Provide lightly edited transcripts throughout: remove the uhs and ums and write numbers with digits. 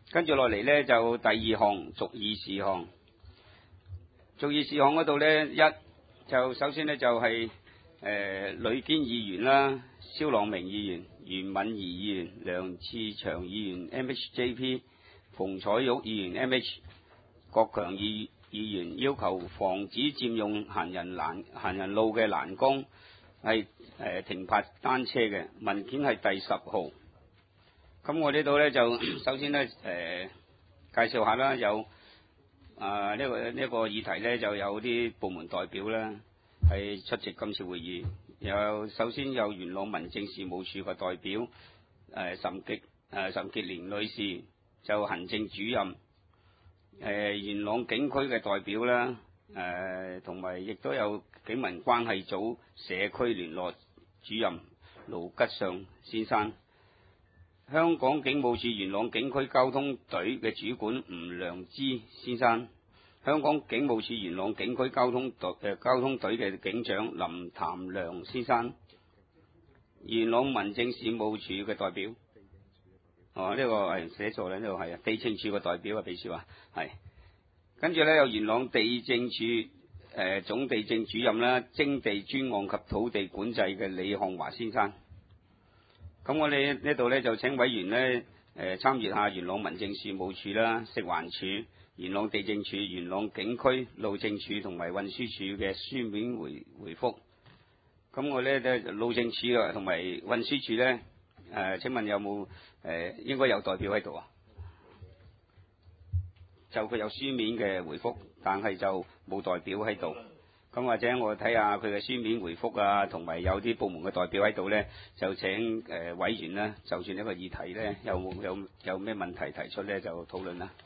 跟住落嚟呢，就第2項族議事項。族議事項嗰度呢，就首先呢，就係呂堅議員啦、蕭朗明議員、袁敏儀議員、梁志祥議員 MHJP、馮彩玉議員 MH、郭強議員要求防止佔用行人路嘅欄杆係停泊單車嘅文件係第10號。咁我呢度呢，就首先呢，介紹下啦，有呢個議題呢，就有啲部門代表啦係出席今次會議。首先有元朗民政事務處嘅代表岑潔蓮女士，就行政主任。元朗警區嘅代表啦，同埋亦都有警民關係組社區聯絡主任盧吉尚先生。香港警務處元朗警區交通隊嘅主管吳良之先生，香港警務處元朗警區交通隊嘅警長林譚良先生，元朗民政事務處嘅代表，呢個係寫錯啦，呢個係地政處嘅代表啊，秘書話係。跟住呢，有元朗地政處總地政主任啦，徵地專案及土地管制嘅李漢華先生。咁我哋呢度呢，就請委員呢參閱下元朗民政事務處啦、食環署、元朗地政處、元朗警區路政處同埋運輸署嘅書面回覆。咁我呢，路政處同埋運輸署呢，請問有冇應該有代表喺度啊？就佢有書面嘅回覆，但係就冇代表喺度。咁或者我睇下佢嘅書面回覆啊，同埋有啲部門嘅代表喺度呢，就請委員呢，就算呢個議題呢，有咩問題提出呢，就討論啦。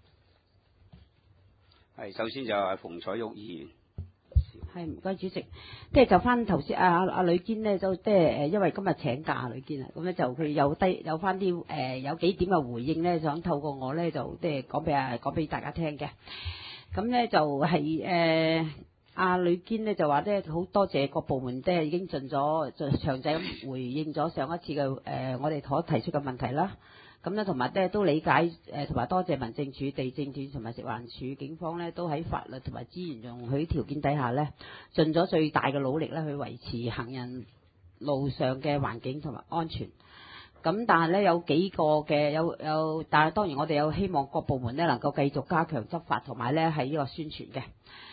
首先就係馮彩玉議員。 係，唔該主席。即係就翻頭先阿呂堅呢，就即係因為今日請假呂堅啊，咁咧就佢有翻啲有幾點嘅回應呢，想透過我呢，就即係講俾大家聽嘅。咁呢就係阿呂堅呢就話咧，好多謝各部門已經盡詳細咁回應咗上一次嘅我哋所提出嘅問題啦。咁咧同埋都理解同埋多謝民政處、地政處同埋食環署、警方呢，都喺法律同埋資源容許條件底下呢，盡咗最大嘅努力呢，去維持行人路上嘅環境同埋安全。咁但係呢，有幾個嘅但係當然我哋有希望各部門呢，能夠繼續加強執法同埋呢係呢個宣傳嘅。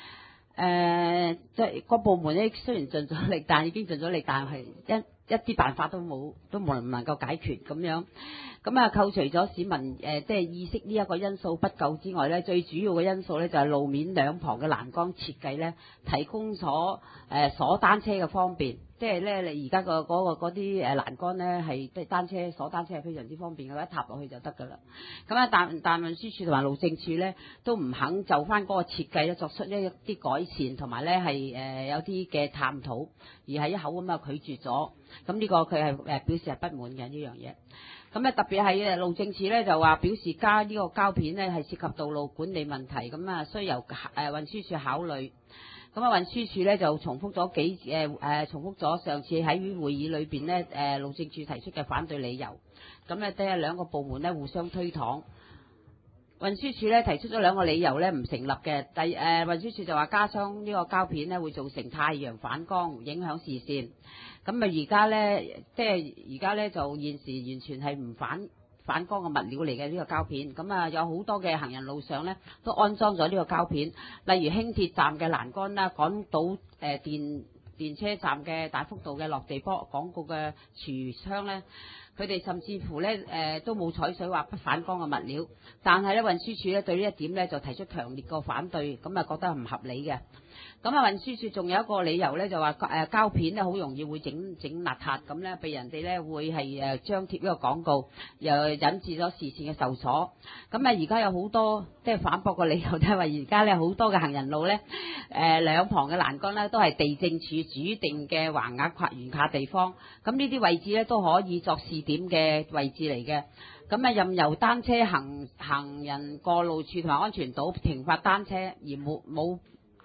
即係各部門呢，雖然盡咗力，但已經盡咗力，但係一啲辦法都冇能夠解決咁樣。咁啊，扣除咗市民即係意識呢一個因素不夠之外呢，最主要嘅因素呢，就係路面兩旁嘅欄杆設計呢，提供咗鎖單車嘅方便。即係呢，你而家嗰啲欄杆呢，係即係鎖單車係非常之方便嘅，一踏落去就得㗎啦。咁啊，但運輸署同埋路政署呢，都唔肯就翻嗰個設計呢作出一啲改善，同埋呢係有啲嘅探討，而係一口咁啊拒絕咗。咁呢個佢係表示係不滿嘅呢樣嘢。咁咧特別係路政署咧就話表示加呢個膠片咧係涉及道路管理問題，咁啊需由運輸署考慮。咁啊運輸署咧就重複咗上次喺會議裏邊咧路政署提出嘅反對理由。咁咧都係兩個部門咧互相推搪。運輸署咧提出咗兩個理由咧唔成立嘅。運輸署就話加裝呢個膠片咧會造成太陽反光，影響視線。咁啊而家咧就現時完全係唔反光嘅物料嚟嘅呢個膠片。咁啊有好多嘅行人路上咧都安裝咗呢個膠片，例如輕鐵站嘅欄杆啦，港島電車站嘅大幅度嘅落地廣告嘅櫥窗咧，佢哋甚至乎咧都冇採取話不反光嘅物料，但係咧運輸署咧對呢一點咧就提出強烈個反對，咁啊覺得唔合理嘅。咁啊運輸署仲有一個理由咧，就話膠片咧好容易會整邋遢，咁咧被人哋咧會係張貼呢個廣告，又引致咗視線嘅受阻。咁啊而家有好多即係反駁個理由，就係話而家咧好多嘅行人路咧兩旁嘅欄杆咧都係地政處指定嘅橫額懸架地方，咁呢啲位置咧都可以作試點嘅位置嚟嘅。咁啊任由單車行人過路處同埋安全島停泊單車，而冇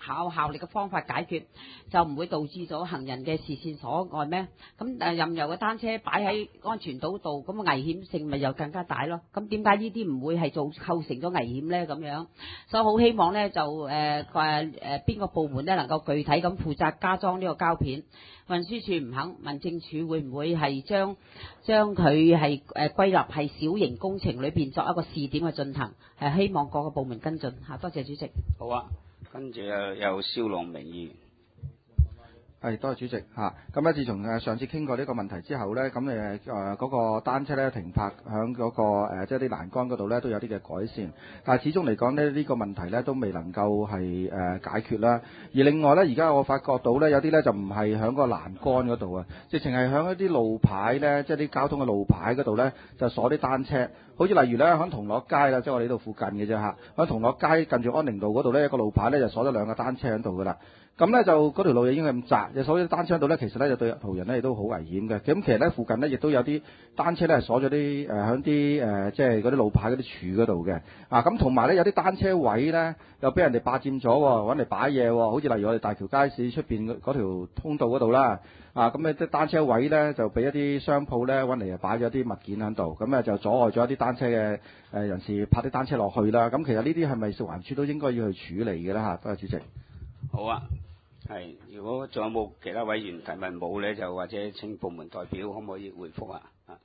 效力嘅方法解決，就唔會導致咗行人嘅視線所礙咩？咁任由個單車擺喺安全島度，咁危險性咪又更加大咯？咁點解呢啲唔會係構成咗危險呢？咁樣，所以好希望呢，就邊個部門呢能夠具體咁負責加裝呢個膠片？運輸署唔肯，民政處會唔會係將佢係歸納係小型工程裏邊作一個試點嘅進行？希望各個部門跟進嚇。多謝主席。 好啊，跟住有蕭樂明議員。 係，多謝主席嚇。咁咧，自從上次傾過呢個問題之後咧，咁嗰個單車咧停泊響嗰個即係啲欄杆嗰度咧都有啲嘅改善，但係始終嚟講咧呢個問題咧都未能夠係解決啦。而另外咧，而家我發覺到咧有啲咧就唔係響個欄杆嗰度啊，直情係響一啲路牌咧，即係啲交通嘅路牌嗰度咧就鎖啲單車。好似例如咧響銅鑼街啦，即係我哋呢度附近嘅啫嚇，響銅鑼街近住安寧道嗰度咧，一個路牌咧就鎖咗兩個單車喺度噶啦。咁咧就嗰條路已經係咁窄，就鎖咗單車喺度咧，其實咧就對途人咧亦都好危險嘅。咁其實咧附近咧亦都有啲單車咧係鎖咗啲響啲即係嗰啲路牌嗰啲柱嗰度嘅。咁同埋咧有啲單車位咧又俾人哋霸佔咗，揾嚟擺嘢喎。好似例如我哋大橋街市出邊嗰條通道嗰度啦。咁咧啲單車位咧就俾一啲商鋪咧揾嚟擺咗啲物件喺度，咁就阻礙咗一啲單車嘅人士泊啲單車落去啦。咁其實呢啲係咪食環署都應該要去處理嘅咧嚇？多謝主席。 好啊。係，如果仲有冇其他委員提問冇咧，就或者請部門代表可唔可以回覆啊？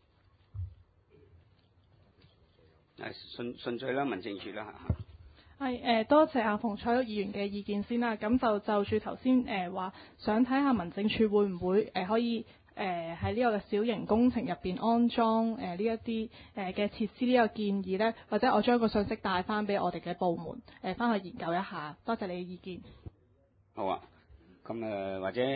順序啦，民政處啦嚇。 係多謝阿馮彩玉議員嘅意見先啦。咁就住頭先話想睇下民政處會唔會可以喺呢個嘅小型工程入邊安裝呢一啲嘅設施呢個建議呢，或者我將個信息帶翻俾我哋嘅部門翻去研究一下。多謝你嘅意見。 好啊。咁或者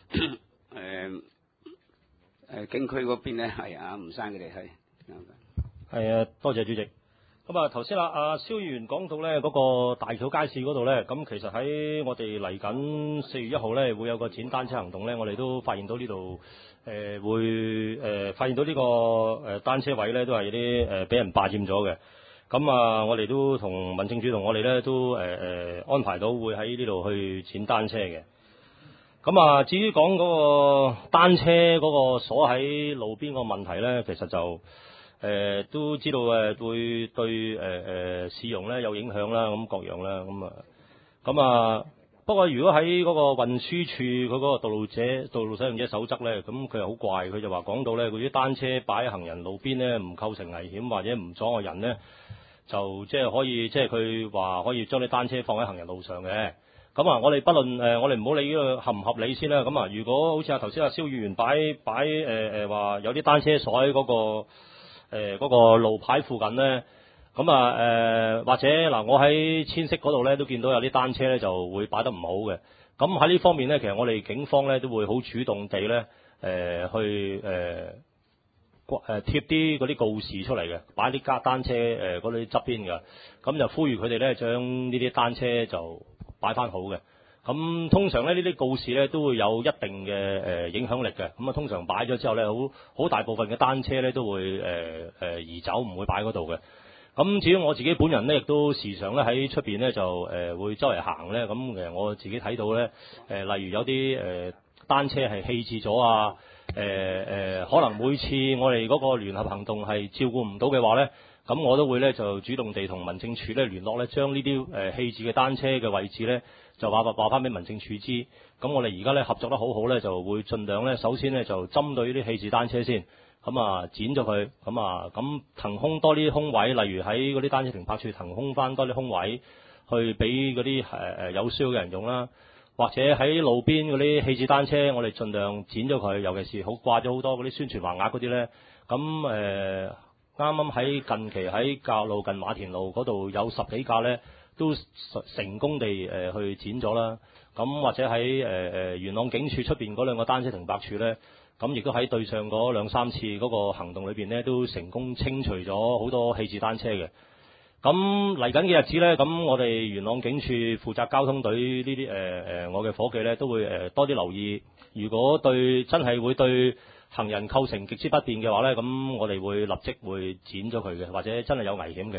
警區嗰邊咧係吳生佢哋係多謝主席。咁啊頭先阿蕭議員講到咧嗰個大橋街市嗰度咧，咁其實喺我哋嚟緊4月1號咧會有個剪單車行動咧，我哋都發現到呢度會發現到呢個單車位咧都係有啲俾人霸佔咗嘅。咁我哋都同民政處同我哋咧都安排到會喺呢度去剪單車嘅。咁至於講嗰個單車嗰個鎖喺路邊個問題咧，其實就都知道會對市容咧有影響啦，咁各樣啦，咁不過如果喺嗰個運輸處佢嗰個道路使用者守則咧，咁佢又好怪，佢就話講到咧，嗰啲單車擺喺行人路邊咧，唔構成危險或者唔阻礙人咧，就即係可以，即係佢話可以將啲單車放喺行人路上嘅。咁我哋不論我哋唔好理呢個合唔合理先啦。咁如果好似頭先蕭議員擺話有啲單車鎖喺嗰個路牌附近咧，咁或者我喺千色嗰度咧都見到有啲單車咧就會擺得唔好嘅。咁喺呢方面咧，其實我哋警方咧都會好主動地咧去貼啲嗰啲告示出嚟嘅，擺啲單車嗰啲側邊嘅，咁就呼籲佢哋咧將呢啲單車就擺翻好嘅。咁通常咧呢啲告示咧都會有一定嘅影響力嘅。咁通常擺咗之後咧，好大部分嘅單車咧都會移走，唔會擺嗰度嘅。咁至於我自己本人咧，亦都時常咧喺出邊咧就會周圍行咧。咁其實我自己睇到咧例如有啲單車係棄置咗啊，可能每次我哋嗰個聯合行動係照顧唔到嘅話咧，咁我都會咧就主動地同民政處咧聯絡咧，將呢啲棄置嘅單車嘅位置咧就話翻俾民政處知。咁我哋而家咧合作得好好咧，就會盡量咧首先咧就針對呢啲棄置單車先，咁剪咗佢，咁騰空多啲空位，例如喺嗰啲單車停泊處騰空翻多啲空位，去俾嗰啲有需要嘅人用啦。或者喺路邊嗰啲棄置單車，我哋盡量剪咗佢，尤其是掛咗好多嗰啲宣傳橫額嗰啲咧。咁啱啱喺近期喺教路近馬田路嗰度有10幾架咧，都成功地去剪咗啦。咁或者喺元朗警署出邊嗰2個單車停泊處咧，咁亦都喺對上嗰2、3次嗰個行動裏邊咧，都成功清除咗好多棄置單車嘅。咁嚟緊嘅日子咧，咁我哋元朗警署負責交通隊呢啲我嘅伙計咧，都會多啲留意。如果真係會對行人構成極之不便嘅話咧，咁我哋會立即會剪咗佢嘅，或者真係有危險嘅。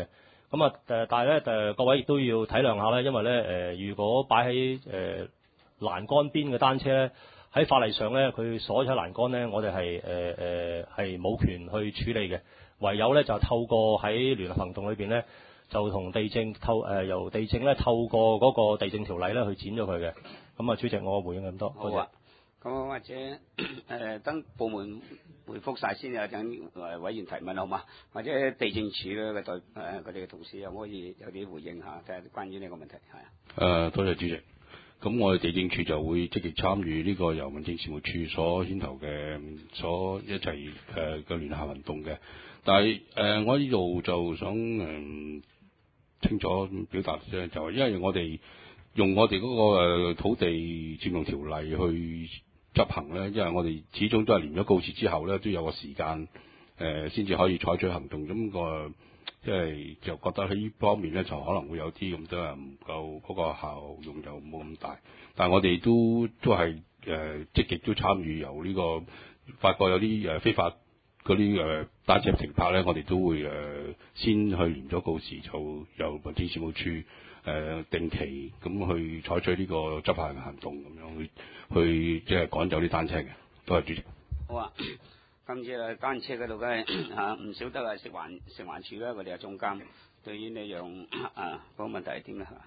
咁啊但係咧各位亦都要體諒下咧，因為咧如果擺喺欄杆邊嘅單車咧，喺法例上咧佢鎖咗欄杆咧，我哋係冇權去處理嘅，唯有咧就透過喺聯合行動裏邊咧，就同地政由地政咧透過嗰個地政條例咧去剪咗佢嘅。咁啊，主席，我回應咁多。 好啊。咁或者等部門回覆晒先啊，等委員提問好嘛？或者地政署咧嘅佢哋嘅同事可唔可以有啲回應下，睇下關於呢個問題係啊。 多謝主席。咁我哋地政署就會積極參與呢個由民政事務處所牽頭嘅所一齊嘅聯合行動嘅。但係我呢度就想清楚表達啫，就係因為我哋用我哋嗰個土地佔用條例去執行咧，因為我哋始終都係連咗告示之後咧，都有個時間先至可以採取行動。咁即係就覺得喺呢方面咧，就可能會有啲咁多人唔夠嗰個效用就冇咁大。但係我哋都係積極都參與，由呢個發覺有啲非法嗰啲單車停泊咧，我哋都會先去連咗告示，就由民政事務處定期咁去採取呢個執法嘅行動，咁樣去即係趕走啲單車嘅。多謝主席。 好啊。今次單車嗰度梗係唔少得係食環署啦，佢哋係總監。對於呢樣嗰個問題係點咧？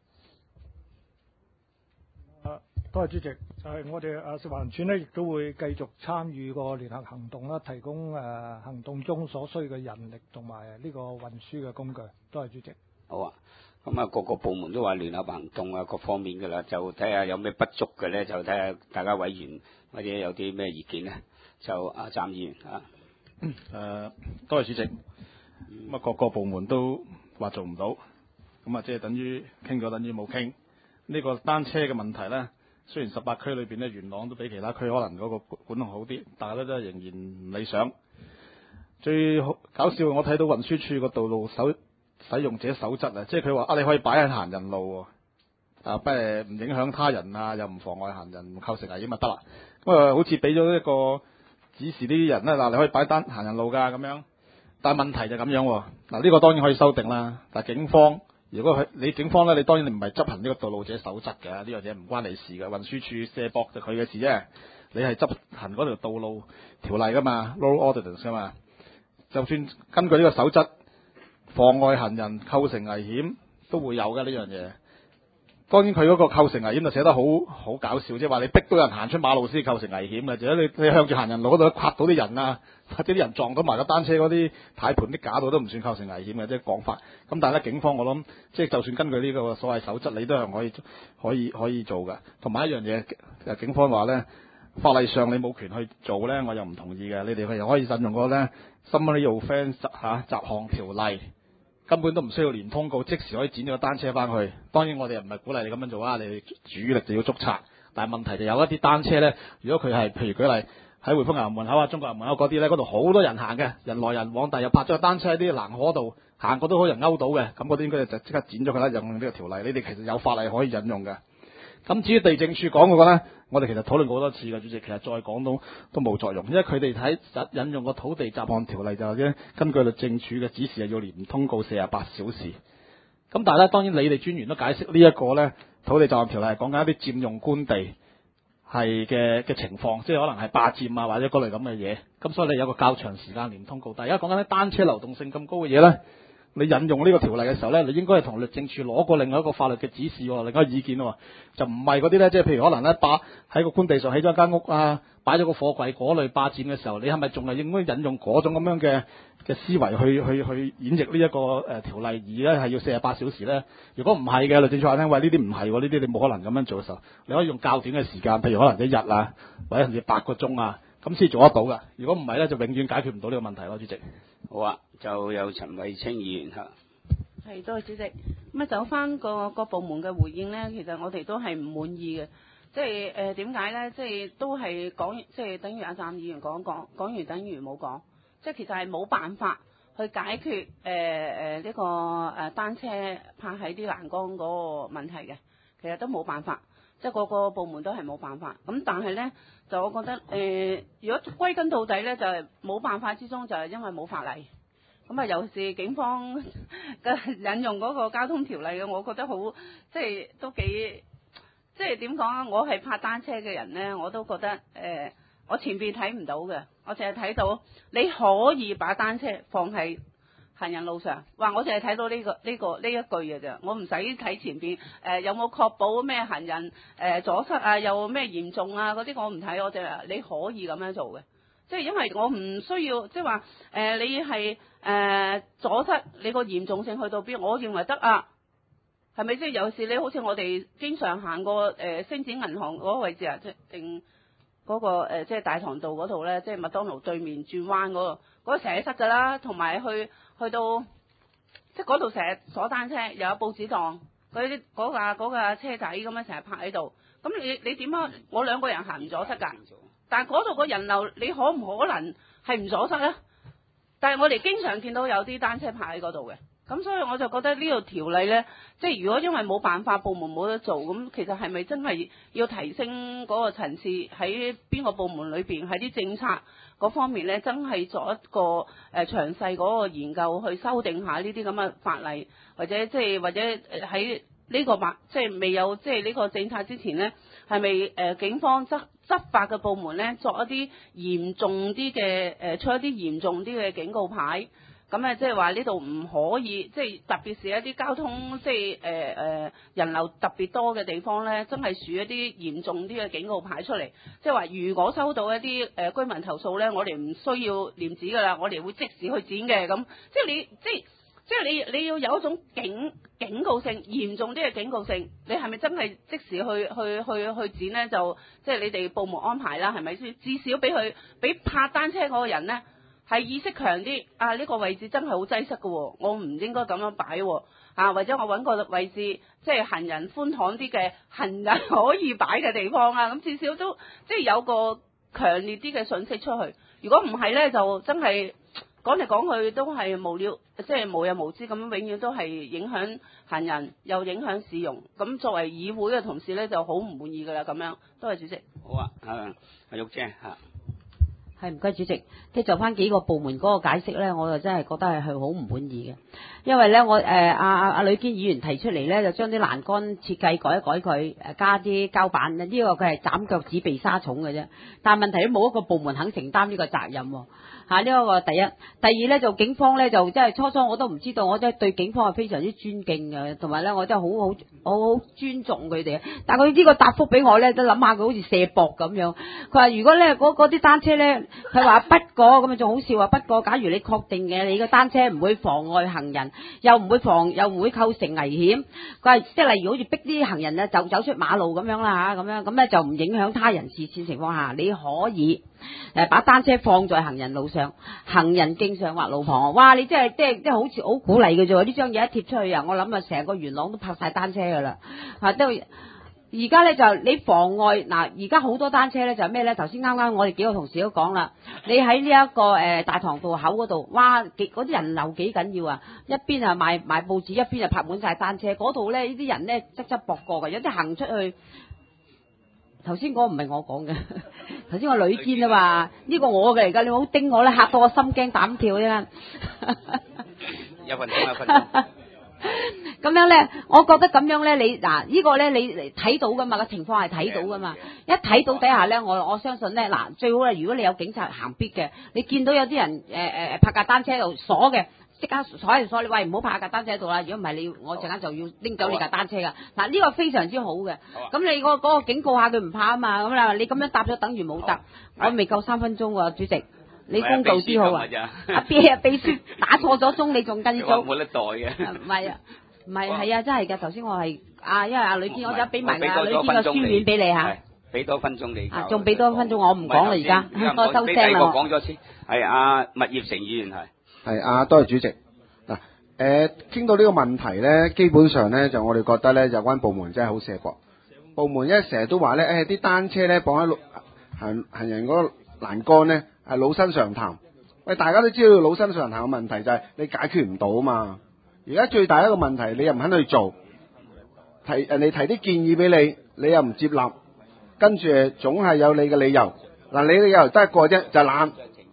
多謝主席。就係我哋食環署呢，亦都會繼續參與個聯合行動啦，提供行動中所需嘅人力同埋呢個運輸嘅工具。多謝主席。 好啊。咁啊，各個部門都話聯合行動啊，各方面㗎啦，就睇下有咩不足嘅咧，就睇下大家委員或者有啲咩意見咧，就暫議員多謝主席。咁各個部門都話做唔到，咁即係等於傾咗，等於冇傾。呢個單車嘅問題咧，雖然18區裏邊咧，元朗都比其他區可能嗰個管控好啲，但係咧都係仍然唔理想。最搞笑，我睇到運輸署個道路使用者守則啊，即係佢話你可以擺喺行人路喎，不唔影響他人啊，又唔妨礙行人，唔構成危險咪得啦。咁好似俾咗一個指示啲人咧，嗱你可以擺行人路㗎咁樣，但係問題就咁樣喎。嗱呢個當然可以修訂啦，但係警方如果你警方咧，你當然你唔係執行呢個道路者守則嘅，呢樣嘢唔關你事嘅，運輸署卸膊就佢嘅事啫。你係執行嗰條道路條例㗎嘛 ，road ordinance 㗎嘛。就算根據呢個守則，妨礙行人構成危險都會有嘅呢樣嘢。當然佢嗰個構成危險就寫得好搞笑，即係話你逼到人行出馬路先構成危險嘅，就係你向住行人路嗰度刮到啲人啊，或者啲人撞到埋個單車嗰啲軚盤啲架度都唔算構成危險嘅，即係講法。咁但係咧，警方我諗即係就算根據呢個所謂守則，你都係可以做嘅。同埋一樣嘢，警方話咧，法例上你冇權去做咧，我又唔同意嘅。你哋又可以引用個咧 Summary Offence 雜項條例。根本都唔需要連通告，即時可以剪咗個單車翻去。當然我哋又唔係鼓勵你咁樣做啊，你主力就要捉賊。但係問題就有一啲單車咧，如果佢係譬如舉例喺匯豐銀行門口啊、中國銀行門口嗰啲咧，嗰度好多人行嘅，人來人往，但係又泊咗個單車喺啲欄河度，行過都好人勾到嘅，咁嗰啲應該就即刻剪咗佢啦，用呢個條例。你哋其實有法例可以引用嘅。咁至於地政署講嗰個咧，我哋其實討論過好多次嘅，主席，其實再講都冇作用，因為佢哋睇引用個土地雜項條例就係根據律政署嘅指示係要連通告48小時。咁但係咧，當然你哋專員都解釋呢一個咧土地雜項條例係講緊一啲佔用官地係嘅情況，即係可能係霸佔啊或者嗰類咁嘅嘢。咁所以你有個較長時間連通告。但係而家講緊啲單車流動性咁高嘅嘢咧，你引用呢個條例嘅時候咧，你應該係同律政處攞過另外一個法律嘅指示喎，另外一個意見喎，就唔係嗰啲咧，即係譬如可能咧喺個官地上起咗間屋啊，擺咗個貨櫃嗰類霸佔嘅時候，你係咪仲係應該引用嗰種咁樣嘅思維去演繹呢一個條例，而咧係要48小時咧？如果唔係嘅，律政處話聽，喂呢啲唔係喎，呢啲你冇可能咁樣做嘅時候，你可以用較短嘅時間，譬如可能1日啊，或者甚至8個鐘啊，咁先做得到㗎。如果唔係咧，就永遠解決唔到呢個問題咯，主席。 好啊，就有陳偉清議員嚇。 係，多謝主席。咁走翻個部門嘅回應咧，其實我哋都係唔滿意嘅。即係點解咧？即係都係講，即係等於阿湛議員講完等於冇講。即係其實係冇辦法去解決呢個單車泊喺啲欄杆嗰個問題嘅。其實都冇辦法，即係個部門都係冇辦法。咁但係咧，就我覺得如果歸根到底咧，就係冇辦法之中，就係因為冇法例。 咁啊，尤其是警方嘅引用嗰個交通條例嘅，我覺得好即係都幾即係點講啊？我係泊單車嘅人咧，我都覺得我前邊睇唔到嘅，我淨係睇到你可以把單車放喺行人路上。哇！我淨係睇到呢一句嘅啫，我唔使睇前邊有冇確保咩行人阻塞啊，有咩嚴重啊嗰啲我唔睇，我淨係你可以咁樣做嘅。即係因為我唔需要，即係話你係阻塞，你個嚴重性去到邊？我認為得啊，係咪？即係有時你好似我哋經常行過星展銀行嗰個位置啊，即係定嗰個即係大棠道嗰度咧，即係麥當勞對面轉彎嗰個成日塞㗎啦，同埋去到即係嗰度成日鎖單車，又有報紙檔嗰架車仔咁樣成日泊喺度，咁你點啊？我兩個人行唔阻塞㗎。但係嗰度個人流，你可唔可能係唔阻塞咧？但係我哋經常見到有啲單車泊喺嗰度嘅，咁所以我就覺得呢個條例咧，即係如果因為冇辦法，部門冇得做，咁其實係咪真係要提升嗰個層次喺邊個部門裏邊，喺啲政策嗰方面咧，真係做一個詳細嗰個研究去修訂下呢啲咁嘅法例，或者喺呢個即係未有即係呢個政策之前咧，係咪警方執法嘅部門咧，作一啲嚴重啲嘅出一啲嚴重啲嘅警告牌，咁即係話呢度唔可以，即係特別是一啲交通即係人流特別多嘅地方咧，真係豎一啲嚴重啲嘅警告牌出嚟，即係話如果收到一啲居民投訴咧，我哋唔需要念紙㗎啦，我哋會即時去剪嘅，咁即係你要有一種警告性，嚴重啲嘅警告性，你係咪真係即時去剪咧？就即係你哋部門安排啦，係咪先？至少俾泊單車嗰個人咧係意識強啲啊！呢個位置真係好擠塞嘅喎，我唔應該咁樣擺喎啊！或者我揾個位置即係行人寬敞啲嘅行人可以擺嘅地方啊！咁至少都即係有個強烈啲嘅訊息出去。如果唔係咧，就真係講嚟講去都係無聊，即係無日無之咁，永遠都係影響行人，又影響市容。咁作為議會嘅同事咧，就好唔滿意㗎啦。咁樣，多謝主席。 好啊，阿玉姐嚇。 係唔該主席，即係就翻幾個部門嗰個解釋咧，我就真係覺得係好唔滿意嘅，因為咧我阿呂堅議員提出嚟咧，就將啲欄杆設計改一改佢，加啲膠板，呢個佢係斬腳趾避沙蟲嘅啫。但係問題都冇一個部門肯承擔呢個責任喎。呢一個第一，第二咧就警方咧就真係初初我都唔知道，我真係對警方係非常之尊敬嘅，同埋咧我真係好尊重佢哋。但係佢呢個答覆俾我咧，都諗下佢好似卸膊咁樣。佢話如果咧嗰啲單車咧，佢話不過咁啊，仲好笑啊！不過假如你確定嘅，你個單車唔會妨礙行人，又唔會構成危險。佢話即係例如好似逼啲行人咧走出馬路咁樣啦嚇，咁咧就唔影響他人視線情況下，你可以把單車放在行人路上、行人徑上或路旁。哇！你即係好似好鼓勵嘅啫喎！呢張嘢一貼出去啊，我諗啊成個元朗都泊晒單車㗎啦都。而家咧就你妨礙嗱，而家好多單車咧就係咩咧？頭先啱啱我哋幾個同事都講啦，你喺呢一個大棠道口嗰度，哇！嗰啲人流幾緊要啊！一邊啊賣報紙，一邊啊泊滿晒單車，嗰度咧呢啲人咧側膊過嘅，有啲行出去。頭先嗰個唔係我講嘅，頭先我呂堅啊嘛，呢個我嘅嚟㗎，你好叮我咧，嚇到我心驚膽跳啫。 一分鐘。 咁樣咧，我覺得咁樣咧，你嗱呢個咧，你睇到噶嘛，個情況係睇到噶嘛。一睇到底下咧，我相信咧，嗱最好咧，如果你有警察行必嘅，你見到有啲人泊架單車喺度鎖嘅，即刻鎖你，喂唔好泊架單車喺度啦。如果唔係我陣間就要拎走你架單車噶。嗱呢個非常之好嘅。咁你嗰個警告下佢唔怕啊嘛。咁啦，你咁樣答咗等於冇答。我未夠3分鐘喎，主席。你公道啲好啊！阿秘書打錯咗鐘，你仲跟咗？ 冇得代嘅。 唔係啊。唔係，係啊，真係㗎。頭先我係因為阿呂堅，我就俾埋阿呂堅個書面俾你嚇。 俾多分鐘你。 仲俾多分鐘，我唔講啦而家，我收聲啦。 我講咗先。係阿麥業成議員係。 係多謝主席。嗱傾到呢個問題咧，基本上咧就我哋覺得咧，有關部門真係好卸膊。部門一成日都話咧，啲單車咧綁喺行人嗰個欄杆咧係老生常談。喂，大家都知道老生常談嘅問題就係你解決唔到啊嘛。而家最大一個問題，你又唔肯去做，人哋提啲建議俾你，你又唔接納，跟住總係有你嘅理由。嗱，你嘅理由得一個啫，就懶。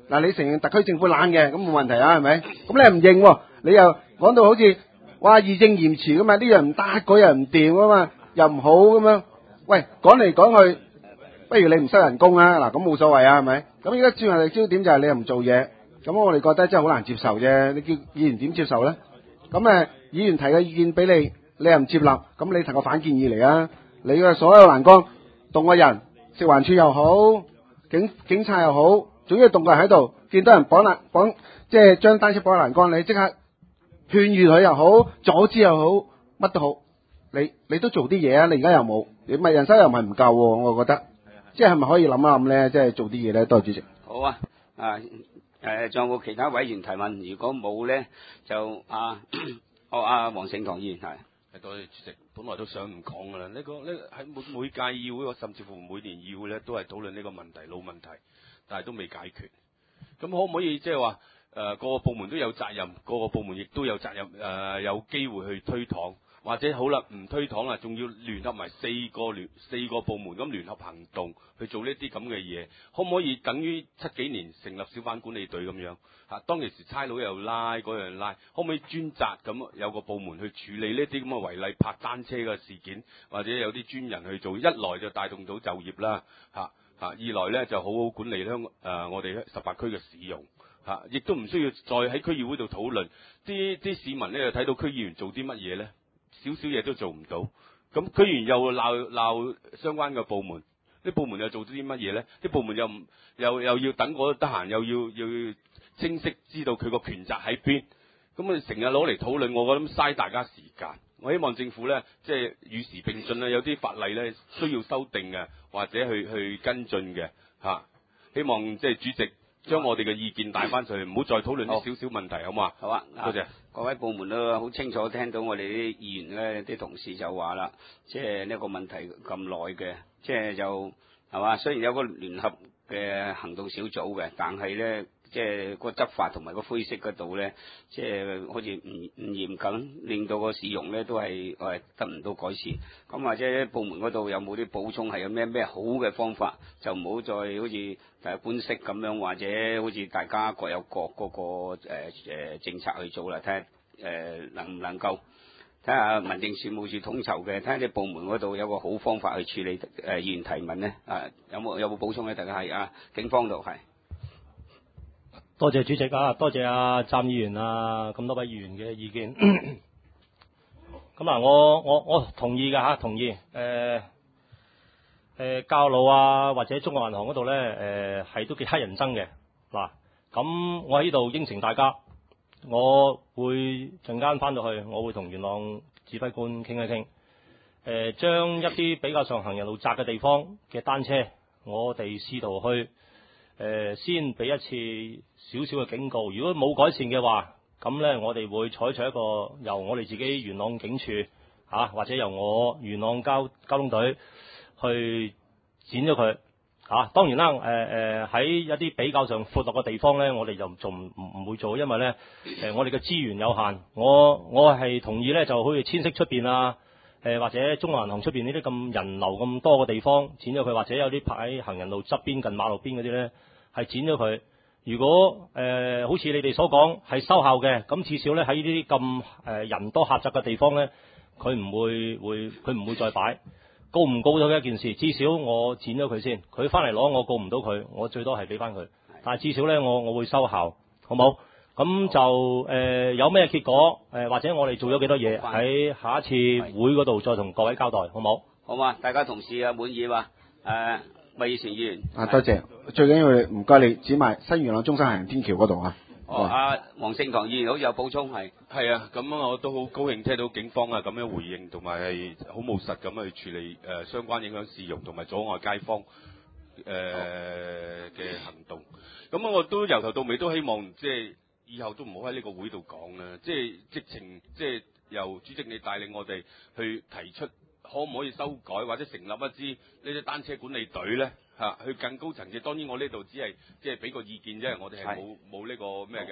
嗱，你承認特區政府懶嘅，咁冇問題啊，係咪？咁你又唔認喎，你又講到好似哇義正言辭咁嘛，呢樣唔得，嗰樣唔掂啊嘛，又唔好咁樣。喂，講嚟講去，不如你唔收人工啊，嗱，咁冇所謂啊，係咪？咁而家轉嚟焦點就係你又唔做嘢，咁我哋覺得真係好難接受啫。你叫議員點接受咧？咁議員提嘅意見俾你，你又唔接納，咁你提個反建議嚟啊！你嘅所有欄杆動個人，食環署又好，警察又好，總之動個人喺度，見到人綁即係將單車綁喺欄杆，你即刻勸喻佢又好，阻止又好，乜都好，你都做啲嘢啊！你而家又冇，你咪人手又唔係唔夠喎，我覺得，即係咪可以諗一諗咧？即係做啲嘢咧，多謝主席。 好啊，仲有冇其他委員提問？如果冇咧，就黃聖堂議員係。 多謝主席，本來都想唔講噶啦，喺每屆議會，甚至乎每年議會咧，都係討論呢個問題老問題，但係都未解決。咁可唔可以即係話個個部門都有責任，個個部門亦都有責任有機會去推搪，或者好啦唔推搪啦，仲要聯合埋四個部門咁聯合行動去做呢啲咁嘅嘢，可唔可以等於7幾年成立小販管理隊咁樣？當其時差佬又拉嗰樣拉，可唔可以專責咁有個部門去處理呢啲咁嘅違例泊單車嘅事件，或者有啲專人去做？一來就帶動到就業啦，二來咧就好好管理我哋18區嘅使用，亦都唔需要再喺區議會度討論。啲市民咧就睇到區議員做啲乜嘢咧，少少嘢都做唔到。咁區議員又鬧相關嘅部門，啲部門又做啲乜嘢咧？啲部門又要等我得閒，又要清晰知道佢個權責喺邊，咁啊成日攞嚟討論，我覺得嘥大家時間。我希望政府咧，即係與時並進啦，有啲法例咧需要修訂嘅，或者去跟進嘅嚇。希望即係主席將我哋嘅意見帶翻上去，唔好再討論啲少少問題，好嘛？好啊，多謝。 各位部門都好清楚聽到我哋啲議員咧，啲同事就話啦，即係呢個問題咁耐嘅，即係就係嘛，雖然有個聯合嘅行動小組嘅，但係咧。即係個執法同埋個灰色嗰度咧，即係好似唔嚴謹，令到個市容咧都係得唔到改善。咁或者部門嗰度有冇啲補充，係有咩好嘅方法，就唔好再好似官式咁樣，或者好似大家各有各嗰個政策去做啦。睇下能唔能夠睇下民政事務處統籌嘅，睇下啲部門嗰度有個好方法去處理議員提問咧。有冇補充咧？大家係警方度係。 多謝主席啊，多謝湛議員啊，咁多位議員嘅意見。咁我同意㗎嚇，同意。教路啊，或者中國銀行嗰度咧，係都幾乞人憎嘅。嗱，咁我喺呢度應承大家，我會陣間翻到去，我會同元朗指揮官傾一傾。將一啲比較上行人路窄嘅地方嘅單車，我哋試圖去。先俾一次少少嘅警告，如果冇改善嘅話，咁呢我哋會採取一個由我哋自己元朗警署或者由我元朗交通隊去剪咗佢當然啦，喺一啲比較上闊落嘅地方呢，我哋就仲唔會做，因為呢我哋嘅資源有限。我係同意呢，就好似千色出邊啊，或者中國銀行出邊呢啲咁人流咁多嘅地方剪咗佢，或者有啲泊喺行人路側邊近馬路邊嗰啲呢，係剪咗佢。如果好似你哋所講係收效嘅，咁至少呢喺呢啲咁人多狹窄嘅地方呢，佢唔會再擺。告唔告到嘅一件事，至少我剪咗佢先，佢翻嚟攞我告唔到佢，我最多係俾翻佢。但係至少呢，我會收效，好冇？咁就有咩結果或者我哋做咗幾多嘢，喺下一次會嗰度再同各位交代，好冇？ 好嘛，大家同事滿意嘛？魏以成議員多謝，最緊要唔該你指埋新元朗中山行人天橋嗰度啊。 黃聖堂議員好似有補充係啊，咁我都好高興聽到警方咁樣回應，同埋係好務實咁去處理相關影響市容同埋阻礙街坊嘅行動。咁我都由頭到尾都希望即係以後都唔好喺呢個會度講啦，即係直情即係由主席你帶領我哋去提出可唔可以修改或者成立一支呢啲單車管理隊咧去更高層次。當然我呢度只係即係俾個意見啫，我哋係冇呢個咩嘅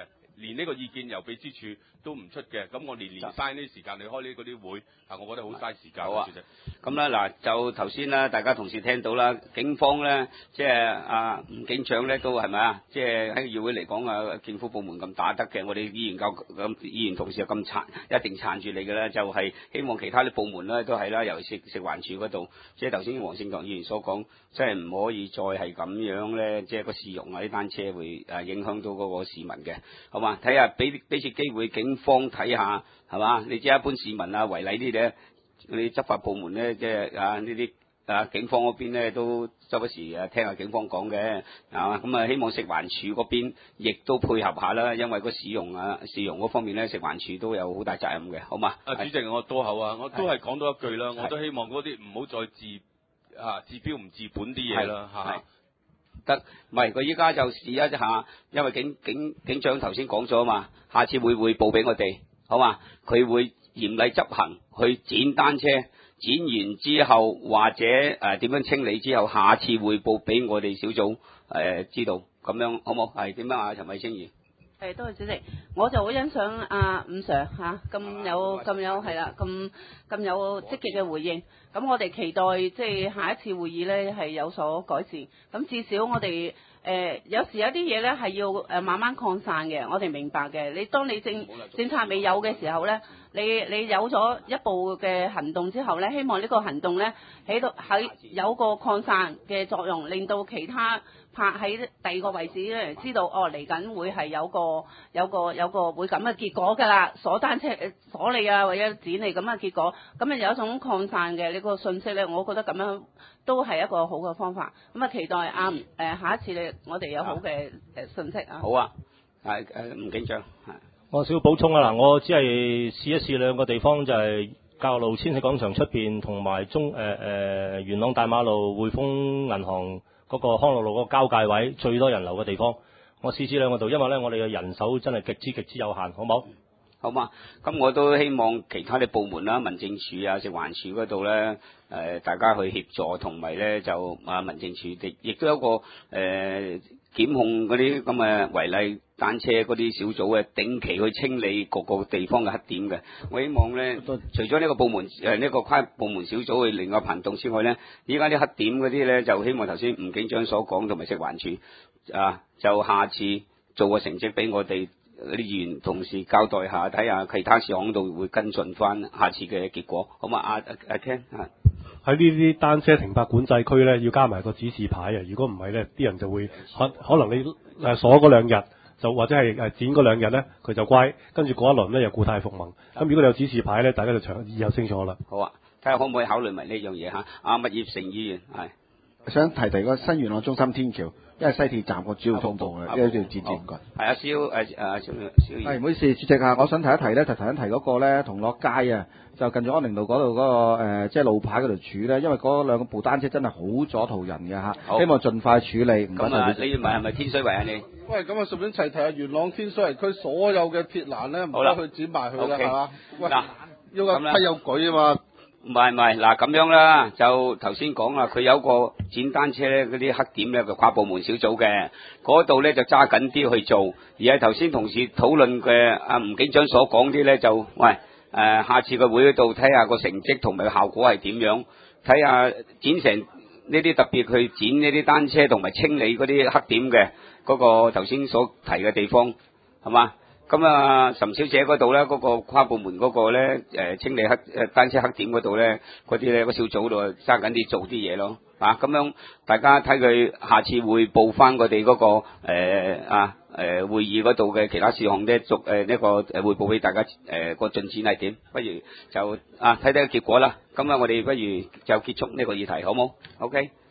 連呢個意見由秘書處都唔出嘅，咁我年嘥呢啲時間去開呢嗰啲會，我覺得好嘥時間。 好啊主席。 咁啦，嗱就頭先啦，大家同事聽到啦，警方咧即係吳警長咧都係咪啊？即係喺議會嚟講啊，政府部門咁打得嘅，我哋議員同事又咁撐，一定撐住你嘅啦。就係希望其他啲部門咧都係啦，尤其是食環署嗰度，即係頭先黃勝強議員所講，即係唔可以再係咁樣咧，即係個市容啊啲單車會影響到嗰個市民嘅，好嘛？睇下俾次機會警方睇下，係嘛？你知一般市民啊違例啲咧。嗰啲執法部門咧，即係呢啲警方嗰邊咧，都周不時聽下警方講嘅，咁啊希望食環署嗰邊亦都配合下啦，因為個市容嗰方面咧，食環署都有好大責任嘅，好嘛？ 主席，我多口啊，我都係講多一句啦，我都希望嗰啲唔好再治標唔治本啲嘢啦，嚇。 得，唔係佢依家就試一下，因為警長頭先講咗啊嘛，下次會匯報俾我哋，好嘛？佢會嚴厲執行去剪單車，剪完之後或者點樣清理之後，下次匯報俾我哋小組知道，咁樣好冇？係點樣啊？陳偉清議員。 多謝主席，我就好欣賞伍 Sir 咁有係啦，咁有積極嘅回應。咁我哋期待即係下一次會議咧係有所改善。咁至少我哋有時有啲嘢咧係要慢慢擴散嘅，我哋明白嘅。當你政策未有嘅時候咧，你有咗一步嘅行動之後咧，希望呢個行動咧喺有個擴散嘅作用，令到其他拍喺第二個位置咧知道嚟緊會係有個會咁嘅結果㗎啦，鎖單車鎖你啊或者剪你咁嘅結果，咁啊有一種擴散嘅呢個信息咧，我覺得咁樣都係一個好嘅方法。咁啊期待下一次咧我哋有好嘅信息啊。 好啊，吳警長係。 我少補充啊嗱，我只係試一試兩個地方，就係教育路千禧廣場出邊同埋元朗大馬路匯豐銀行嗰個康樂路嗰個交界位最多人流嘅地方，我試兩個度，因為咧我哋嘅人手真係極之有限，好冇？ 好嘛，咁我都希望其他啲部門啦，民政處啊、食環署嗰度咧，大家去協助，同埋咧就民政處亦都有一個檢控嗰啲咁嘅違例單車嗰啲小組嘅定期去清理各個地方嘅黑點嘅。我希望咧，除咗呢個部門呢個跨部門小組去另外行動之外咧，依家啲黑點嗰啲咧，就希望頭先吳警長所講同埋食環署就下次做個成績俾我哋啲議員同事交代下，睇下其他事項度會跟進翻下次嘅結果，好嘛？阿 Ken 喺呢啲單車停泊管制區咧，要加埋個指示牌啊！如果唔係咧，啲人就會可能你鎖嗰兩日，就或者係剪嗰兩日咧，佢就乖，跟住嗰一輪咧又故態復萌。咁如果你有指示牌咧，大家就以後清楚啦。 好啊，睇下可唔可以考慮埋呢樣嘢嚇？阿麥業成議員係想提個新元朗中心天橋，因為西鐵站個主要通道嘅，因為要截唔該。 係阿蕭議員。 唔好意思，主席我想提一提咧，就頭先提嗰個咧，同樂街啊，就近住安寧道嗰度嗰個即係路牌嗰條柱咧，因為嗰兩部單車真係好阻途人嘅嚇，希望盡快處理。唔該晒。 你要問係咪天水圍啊？你？ 喂，咁順便提下元朗天水圍區所有嘅鐵欄咧，唔該去剪埋佢啦，係嘛？喂，要個批有舉啊嘛。 唔係，嗱咁樣啦，就頭先講啦，佢有個剪單車咧，嗰啲黑點咧，就跨部門小組嘅，嗰度咧就揸緊啲去做，而係頭先同事討論嘅阿吳警長所講啲咧，就下次個會嗰度睇下個成績同埋效果係點樣，睇下剪成呢啲特別去剪呢啲單車同埋清理嗰啲黑點嘅嗰個頭先所提嘅地方，係嘛？咁岑小姐嗰度咧，嗰個跨部門嗰個咧，清理單車黑點嗰度咧，嗰啲咧個小組度揸緊啲做啲嘢咯，咁樣大家睇佢下次匯報翻佢哋嗰個會議嗰度嘅其他事項咧，逐呢個匯報俾大家個進展係點，不如就睇睇個結果啦。咁我哋不如就結束呢個議題，好冇？OK。